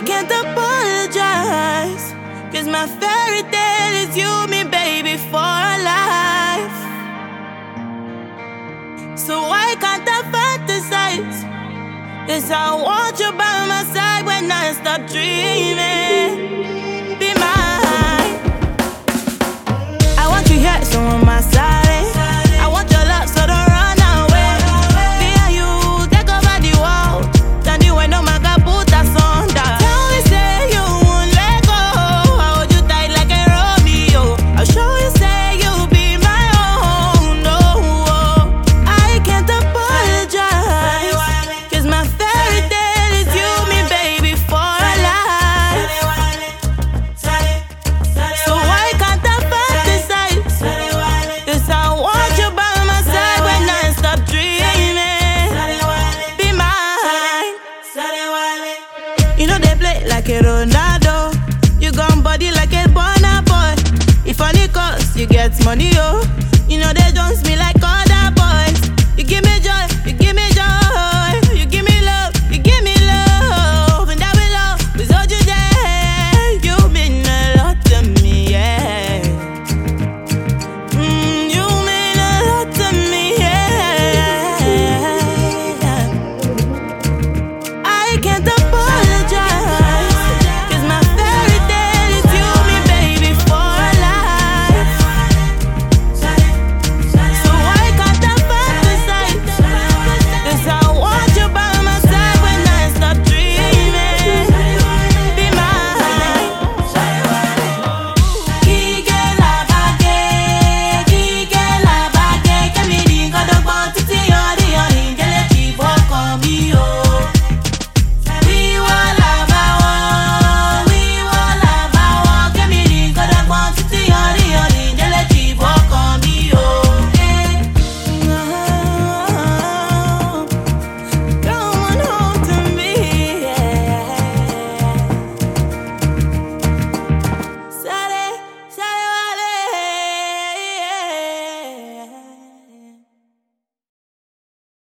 can't apologize, 'cause my fairy tale is you, me baby, for life. So why can't I fantasize? 'Cause I want you by my side when I stop dreaming. Be mine. I want you here, so on my side. I want your love, so don't run away. Me and you take over the world. Tell you when no man can put us under. Tell me say you won't let go. I hold you tight like a Romeo. I'll show you say you'll be my own. No, I can't apologize, 'cause my fairy tale is you, me baby, for life. So why can't I fantasize? 'Cause I want you by my side when I stop dreaming. Be mine. You know they play like a Ronaldo. You got body like a Burna Boy. If only cause you get money, oh. You know they don't me like